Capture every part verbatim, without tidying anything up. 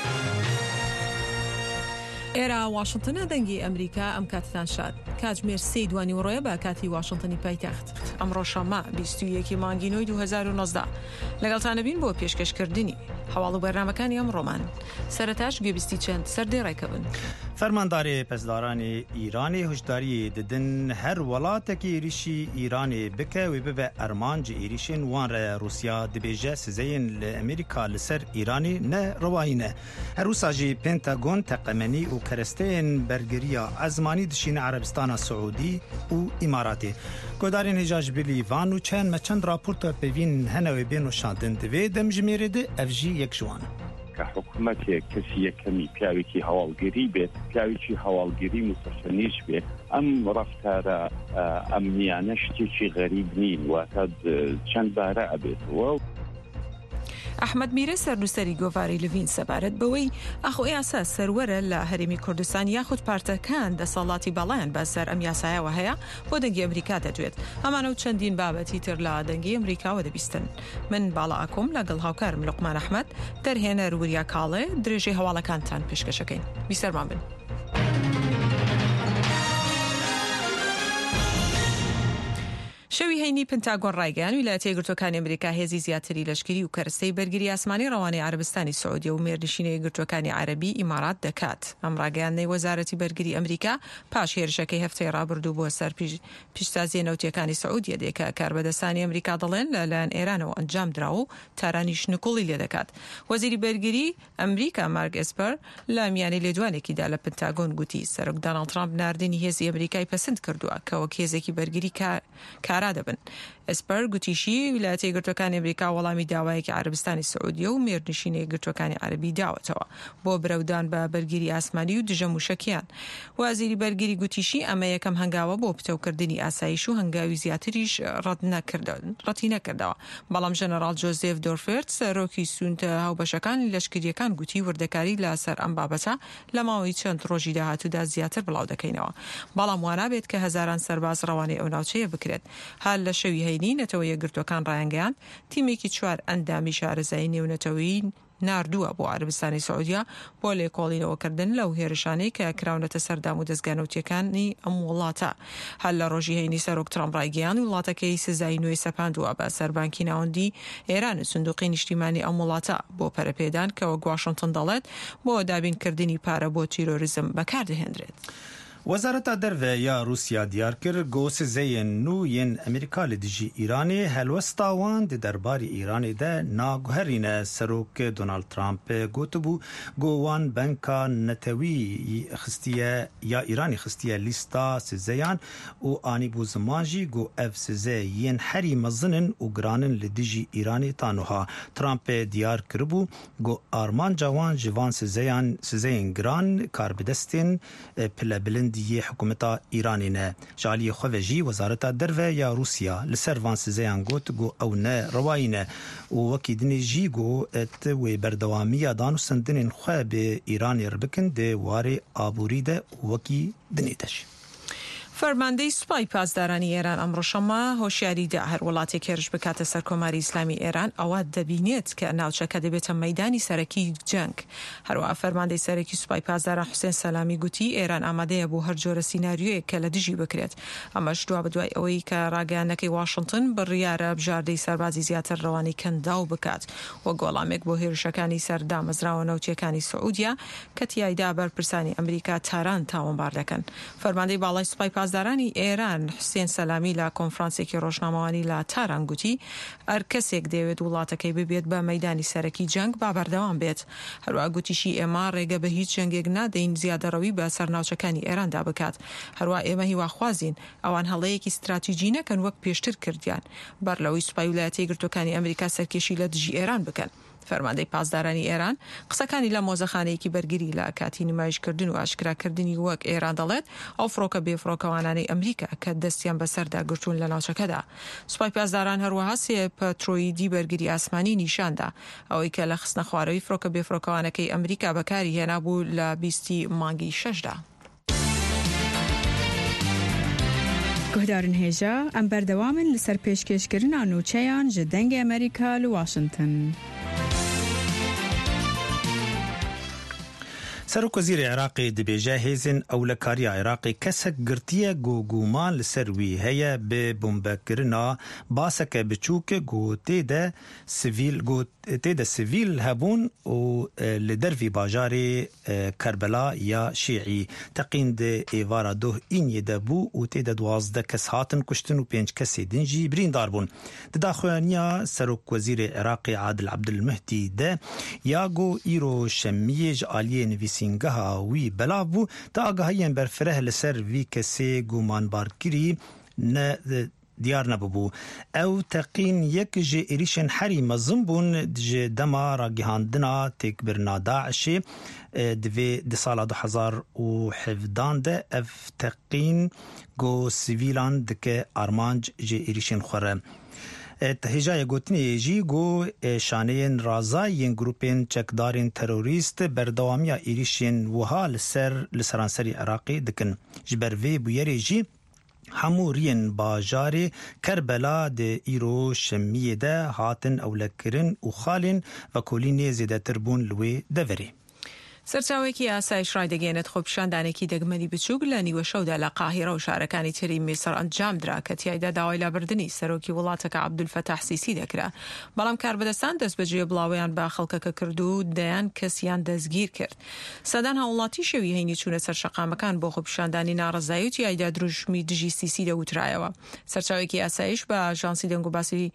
ئێرە واشنتنە دەنگی ئەمریکا ئەم کاتتان شاد کاتژمێر سێ دوانی وڕۆیە بە کاتی واشنتنی پایتەخت ئەمڕۆ شەمە بیست و یەکی مانگی نۆی دوو هەزار و نۆزدە لەگەڵتانەبین بۆ پێشکەشکردنی هەواڵ و بەرنامەکانی ئەمڕۆمان. سەرەتاش گوێبیستی چەند سەردەی ڕێکەبن. فەرمانداری پەسدارانی ئیرانی هشداری ددن هەر وڵاتێکی ئێریشی ئیرانی بکە وێ ببە ئەرمانج ئێریشین وان رە رووسیا دەبێژە سزەیەن لە ئەمریکا لەسەر ئیرانی نە ڕەوایینە. هەروساژی پێنتاگۆن تەقەمەنی و کەرەستەیەن بەرگریە ئەزمانی دشینە عەرەبستانە سعودی و ئیماراتی. گۆدارین هێژاژ بلی وان و چەند مە چەند راپۆرتە پێوین هەنەوێ بێن و شاندن دەوێ دەمژمێرێدە ئەڤژی یەک جوانە. کە حکوومەتێک کەسی یەکەمی پیاوێکی هەواڵگیری بێت پیاوێکی هەواڵگیری متەسەنیش بێت ئەم ڕەفتارە ئەمنیانە شتێکی غەریب نین واتە چەند بارە ئەبێتەوە. ئەحمەد میرە سەرنووسەری گۆڤاری لڤین سەبارەت بەوەی ئەخۆ یاسا سەروەرە لە هەرێمی کوردستان یاخود پارتەکان دەسەڵاتی باڵایان بەسەر ئەم یاسایەوە هەیە بۆ دەنگی ئەمریکا دەدوێت. ئەمانە و چەندین بابەتی تر لە دەنگی ئەمریکاوە دەبیستن. من باڵا ئەکۆم لەگەڵ هاوکارم لوقمان ئەحمەد دەرهێنەر وریا کاڵێ درێژەی هەواڵەکانتان پێشکەشەکەین. بیسەرمان بن. شەوی هەینی پنتاگۆن ڕایگەیان ویلایەتە یەکگرتووەکانی ئەمریکا هێزی زیاتری لەشکری و کەرەستەی بەرگری ئاسمانی ڕەوانەی عەرەبستانی سعودی و مێردنشینە یەکگرتووەکانی عەرەبی ئیمارات دەکات. ئەم ڕاگەیاندنەی وەزارەتی بەرگری ئەمریکا پاش هێرشەکەی هەفتەی ڕابردوو بۆ سەر پیشتازیە نەوتیەکانی سعودیە دێکە کاربەدەستانی ئەمریکا دەڵێن لەلایەن ئێرانەوە ئەنجام دراوە و تارانیش نکوڵی لێ دەکات. وەزیری بەرگری ئەمریکا مارک ئێسپەر لە میانەی لێدوانێکیدا لە پنتاگۆن گوتی سەرۆک دۆناڵد ترامپ ناردنی هێزی ئەمریکای پەسەند کردووە کە وەک هێزێکی بەرگری کارا دەبن. ئێسپەر گوتیشی ویلایەتە یەکگرتووەکانی ئەمریکا وەڵامی داوایەکی عەرەبستانی سعودیە و مێردنشینە یەکگرتووەکانی عەرەبی داوەتەوە بۆ برەودان بە بەرگری ئاسمانی و دژە موشەکیان. وەزیری بەرگری گوتیشی ئەمە یەکەم هەنگاوە بۆ پتەوکردنی ئاسایش و هەنگاوی زیاتریش ڕەتی نەکردەوە. بەڵام ژەنەڕاڵ جۆزێف دۆرفێرد سەرۆکی سوونتە هاوبەشەکانی لەشکریەکان گوتی وردەکاری لەسەر ئەم بابەتە لە ماوەی چەند ڕۆژی داهاتوودا زیاتر بڵاو دەکەینەوە. بەڵام وانابێت کە هەزاران سەرباز ڕەوانەی ئەو ناوچەیە بکرێت. هەر لە شەوی هەینی نەتەوە یەکگرتووەکان ڕایانگەیان تیمێکی چوار ئەندامی شارەزایی نێونەتەوەیی ناردووە بۆ عەرەبستانی سعودیا بۆ لێکۆڵینەوەکردن لەو هێرشانەی کە کراونەتە سەردام و دەستگانەوتیەکانی ئەم وڵاتە. هەر لە ڕۆژی هەینی سەرۆک ترامپ ڕایگەیان وڵاتەکەی سزای نوێی سەپاندووە بە سەربانکی ناوەندی ئێران و سندوقی نیشتیمانی ئەم وڵاتە بۆ پەرەپێدان کەوە واشنتن دەڵێت بۆ دابینکردنی پارە بۆ تیرۆریزم بەکاردەهێنرێت. وەزارەتە دەرڤە یا رووسیا دیار کرد گۆ سزەیەن نو یەن ئەمریکا لە دژی ئیرانی هەلوەستاوان دی دەرباری ئیرانی دە ناگوهرینە سەرۆک دۆناڵد ترامپ گوتبوو گۆوان بەنکا نەتەوی خستیە یا ئیرانی خستیە لیستا سزەیان و ئانی بوو زمانژی گۆ ئەف سزە یەن هەری مەزنن و گرانن لە دژی ئیرانی تانوها. ترامپ دیار کردبوو گۆ ئارمانجا وان جوان سزەیان سزەیەن گران کاربدەستێن پلە بلند دیه حکومتا ایرانینه. جالی خوژی وزارت دروه یا روسیا لسر وان سزیان گوت گو او نه روایینه و وکی دنی جی گو ات و بردوامی دانو سندن خواه به ایرانی ربکن ده واره آبوری ده وکی دنی تش. فەرماندەی سوپای پاسدارانی ئێران ئەمڕۆ شەمە هۆشیاریدا هەر وڵاتێک هێرش بکاتە سەر کۆماری ئیسلامی ئێران ئەوە دەبینێت کە ناوچەکە دەبێتە مەیدانی سەرەکی جەنگ. هەروەها فەرماندەی سەرەکی سوپای پاسداران حوسێن سەلامی گوتی ئێران ئامادەیە بۆ هەر جۆرە سیناریۆیەک کە لە دژی بکرێت. ئەمەش دوا بەدوای ئەوەی کە ڕاگەیانەکەی واشنتن بڕیارە بژاردەی سەربازی زیاتر ڕەوانەی کەنداو بکات وە گۆڵامێک بۆ هێرشەکانی سەردامەزراوە نەوتیەکانی سعودیا کە تیایدا بەرپرسانی ئەمریکا تاران تاوانبار دەکەن. فەرماندەی باڵای سوپای پاسدارانی ئێران حوسێن سەلامی لە کۆنفرانسێکی ڕۆژنامەوانی لە تاران گوتی هەر کەسێک دەوێت وڵاتەکەی ببێت بە مەیدانی سەرەکی جەنگ با بەردەوام بێت. هەروەها گوتیشی ئێمە ڕێگە بە هیچ جەنگێک نادەین زیادەڕەوی بە سەرناوچەکانی ئێراندا بکات. هەروەها ئێمە هیواخوازین ئەوان هەڵەیەکی استراتیژی نەکەن وەک پێشتر کردیان بەر لەوەی سوپای ویلایەتە یەکگرتووەکانی ئەمریکا سەرکێشی لە دژی ئێران بکەن. فەرماندەی پاسدارانی ئێران قسەکانی لە مۆزەخانەیەکی بەرگری لە کاتی نمایشکردن و ئاشکراکردنی وەک ئێران دەڵێت ئەو فڕۆکە بێفڕۆکەوانانەی ئەمریکا کە دەستیان بەسەردا گرتوون لە ناوچەکەدا. سوپای پاسداران هەروەها سێ پەترۆیدی بەرگری ئاسمانی نیشاندا ئەوەی کە لە خستنە خوارەوەی فڕۆکە بێفڕۆکەوانەکەی ئەمریکا بەکاری هێنا بوو لە بیستی مانگی شەشدا. گهدارن هێژە ئەم بەردەوامن لەسەر پێشکەشکردنا نوچەیان ji dengê Amerîka li Washington. سەرۆک وەزیری عێراقی دەبێژە هێزن ئەولەکاریە عێراقی کەسێک گرتیە گۆگومان لەسەر وی هەیە بێ بۆمبەکردنا باسەکە بچووکە گۆ تێدە سڤیل گۆ تێدە سڤیل هەبوون و لە دەروی باژارێ کەربەلا یا شیعی تەقین دە ئێوارە دۆه ئینیە دەبوو و تێدە دوازدە کەس هاتن کوشتن و پێنج کەسێ دنجی بریندار بوون. دداخوێنیا سەرۆک وەزیری عێراقی عادل عەبدولمەهدی دە یاگۆ ئیرۆ شەمیە ji aliyê nivîsîngeha wî belav bû ta agahiyên berfireh li ser vî kesê gumanbarkirî ne diyar nebûbû. Ew teqîn yek ji êrişên herî mezin bûn ji dema ragihandina têkbirina Daişê divê di sala du hezar û hevdan de ev teqîn got sivîlan dike armanc ji êrişên xwe re. هێژایە گوتنی jî got şaneyên razayên grûpên çekdarên terorîst berdewamiya êrişên wiha li ser li seranserî Iraqê dikin. Ji ber vê bûyerê jî hemû riyên bajarê Kerbela di îro şemiyê de hatin ewlekirin û xalên vekolînê zêdetir bûn li wê deverê. سەرچاوێکی ئاسایش ڕایدەگەێنێت خۆپیشاندانێکی دەگمەنی بچووک لە نیوە شەودا لە قاهیرە و شارەکانی تری میسر ئەنجامدرا کە تیایدا داوای لابردنی سەرۆکی وڵاتەکە عەبدولفەتاح سیسی دەکرا. بەڵام کاربەدەستان دەست بەجێ بڵاویان بە خەڵکەکە کرد و دەیان کەسیان دەستگیر کرد. سەدان هاوڵاتی شەوی هەینی چوونە سەر شەقامەکان بۆ خۆپیشاندانی ناڕەزایی و تیایدا دروژمی دژی سیسی دەوترایەوە. سەرچاوێکی ئاسایش بە ئاژانسی دەنگوباسی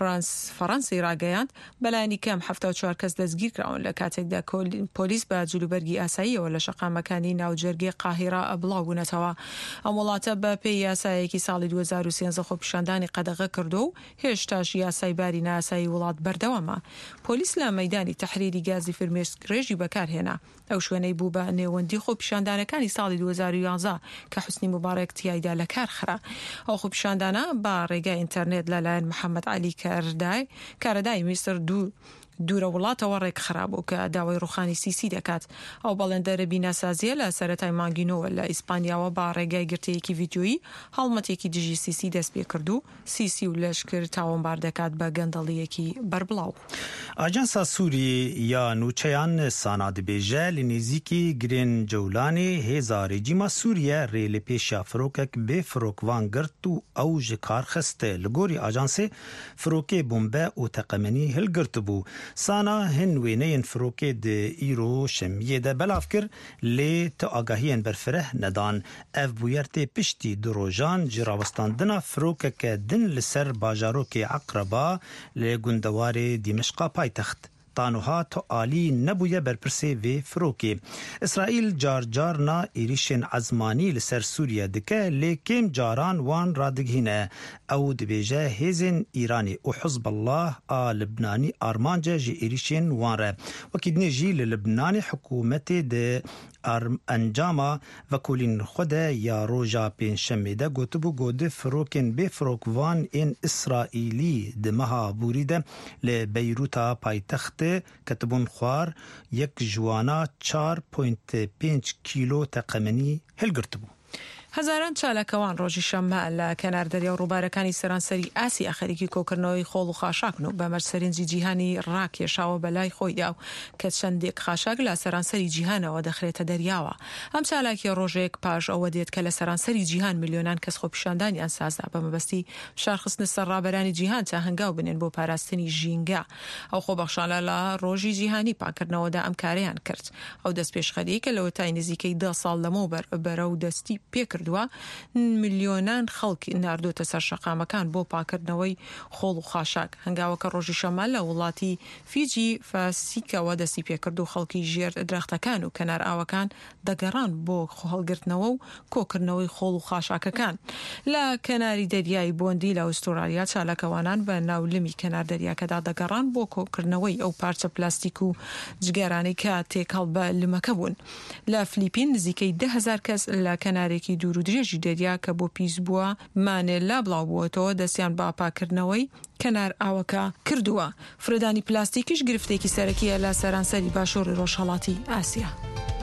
فەڕەنسی ڕاگەیاند بەلایانی کەم هەفتە و چوار کەس دەستگیر کراون لە کاتێکدا پۆلیس بە جلوبەرگی ئاساییەوە لە شەقامەکانی ناوجەرگی قاهیرە ئەبڵاو بوونەتەوە. ئەم وڵاتە بە پێی یاسایەکی ساڵی دوو هەزار و سێنزە خۆپیشاندانی قەدەغە کردو و هێشتاش یاسای باری ناسایی وڵات بەردەوامە. پۆلیس لە مەیدانی تەحریری گازی فرمێسک ڕێژی بەکارهێنا. ئەو شوێنەی بوو بە نێوەندی خۆپیشاندانەکانی ساڵی دوو هەزار و یانزە کە حوسنی موبارەک تیایدا لە کار خرا. ئەو خۆپیشاندانە بە ڕێگای ئینتەرنێت لەلایەن محەممەد عەلی کاردای کارەدای میسر دوو دوورە وڵاتەوە ڕێک خراپبوو کە داوای ڕوخانی سیسی دەکات. ئەو بەڵێندەرە بیناسازیە لە سەرەتای مانگینەوە لە ئیسپانیاوە با ڕێگای گرتەیەکی ڤیدیۆیی هەڵمەتێکی دژی سیسی دەست پێ کرد و سیسی و لەشکر تاوانبار دەکات بە گەندەڵیەکی بەربڵاو. ئاژانسا سووری یا نوچەیان سانا دەبێژە لە نێزیکی گرێن جەولانê hêza rejîma Sûriye rê li pêşiya firokek bê firokvan girt û ew ji kar xiste. Li gorî ajansê firokê bombe û teqemenî hilgirtibû. Sana hin wêneyên firokê di îro şemiyê de belav kir lê ti agahiyên berfireh nedan. Ev bûyer tê piştî du rojan ji rawestandina firokeke din li ser bajarokê Eqreba lê gundewarê Dîmeşqa paytext. Tanûha to alî nebûye berpirsê vê firokê. İsraîl car carna êrişên ezmanî li ser Sûriye dike lê kêm caran wan radigihîne. Ew dibêje hêzên Îranê û Hizbullah a Libnanî armanca ji êrişên wan re. Wekî dinê jî li Libnanê hikûmetê de encama vekolîn xwe de ya roja pênşemê de gotibû godê firokên bê firokvan ên İsraîlî di meha Bûrî de li Beyrûta paytextê ketibûn xwar yek ji wana çar point pênc kîlo teqemenî hilgirtibû. هەزاران چالاکەوان ڕۆژی شەممە لە کەناردەریا و ڕووبارەکانی سەرانسەری ئاسیا خەریکی کۆکردنەوەی خۆڵ و خاشاکن و بە مەرسەرنجی جیهانی ڕاکێشاوە بەلای خۆیدا و کە چەندێک خاشاک لە سەرانسەری جیهانەوە دەخرێتە دەریاوە. ئەم چالاکی ڕۆژێک پاش ئەوە دێت کە لە سەرانسەری جیهان میلیۆنان کەس خۆپیشاندانیان سازدا بە مەبەستی شارخستنە سەر ڕابەرانی جیهان تا هەنگاو بنێن بۆ پاراستنی ژینگە. ئەو خۆبەخشانە لە ڕۆژی جیهانی پاکردنەوەدا ئەم کارەیان کرد. ئەو دەست پێشخەری کە لەوە تای نزیکەی دە ساڵ لەمەوبەر بەرەو دەستی پێکرد میلیۆنان خەڵکی ناردۆتە سەر شەقامەکان بۆ پاکردنەوەی خۆڵ و خاشاک. هەنگاوەکە ڕۆژی شەمە لە وڵاتی فیجی فاسیکەوە دەستی پێکرد و خەڵکی ژێر درەختەکان و کەنار ئاوەکان دەگەڕان بۆ هەڵگرتنەوە و کۆکردنەوەی خۆڵ و خاشاکەکان. لە کەناری دەریای بۆندی لە ئوسترالیا چالاکەوانان بە ناولمی کەنار دەریاکەدا دەگەڕان بۆ کۆکردنەوەی ئەو پارچە پلاستیک و جگەرانەی کە تێکەڵ بە لمەکە بوون. لە فلیپین نزیکەی ده هەزار کەس لە کەنارێکی دوور و درێژی دەریا کە بۆ پیس بووە مانێلا بڵاو بووەتەوە دەستیان بە پاکردنەوەی کەنار ئاوەکە کردووە. فرەدانی پلاستیکیش گرفتێکی سەرەکیە لە سەرانسەری باشووری ڕۆژهەڵاتی ئاسیا.